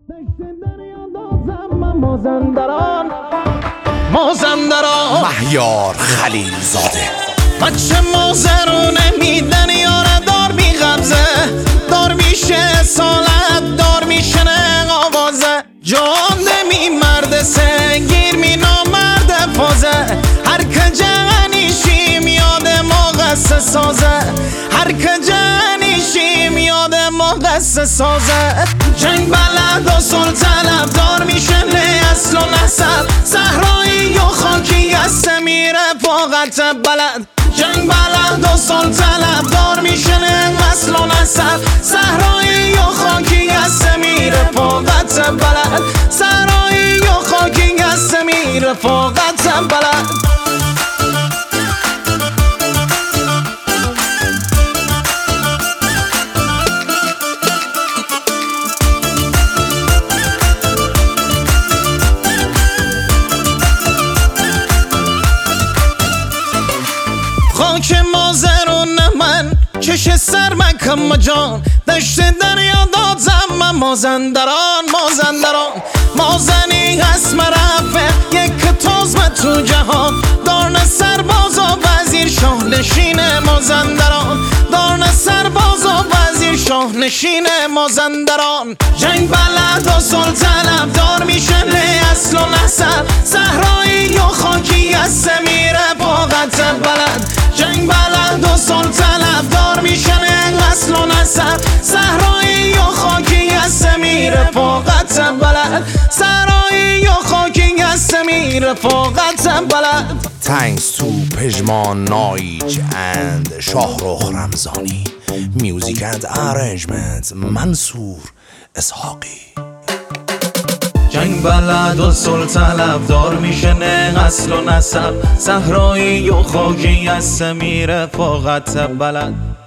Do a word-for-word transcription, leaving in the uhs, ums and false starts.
مازندران مازندران مهیار خلیل زاده بچه مازرونه میدن یاره دار بی غبزه دار میشه سالت دار میشنه آوازه جانده می مرد سنگیر می نامرد فازه هر که جنیشیم یاد ما قصه سازه هر که جنیشیم یاد ما قصه سازه جنگ بلد و سلطنت دار میشنه اصل و نسب صحرایی و خاکی هسته میره فاقت بلد جنگ بلد و سلطنت دار میشنه اصل و نسب صحرایی و خاکی هسته میره فاقت بلد صحرایی و خاکی هسته میره فاقت بلد خاک مازرون من چش سر مکم جان دشت دریا دادم من مازندران مازندران مازنی هست مرفه یک تازم تو جهان دارن سرباز و وزیر شاه نشین مازندران دارن سرباز و وزیر شاه نشین مازندران جنگ بلد و سلطنت دار میشنه اصل و نسب صحرایی و خاکی هسته میره فاقت بلد جنگ بلد و سلطنت دار میشنه اصل و نسب صحرایی و خاکی هسته میره فاقت بلد صحرایی و خاکی هسته میره فاقت بلد. Thanks to پژمان نایج and شاهرخ رمضانی. Music and arrangement منصور اسحاقی. جنگ بلد و سلطنت دار میشنه اصل و نسب صحرایی و خاکی هسته میره فاقت بلد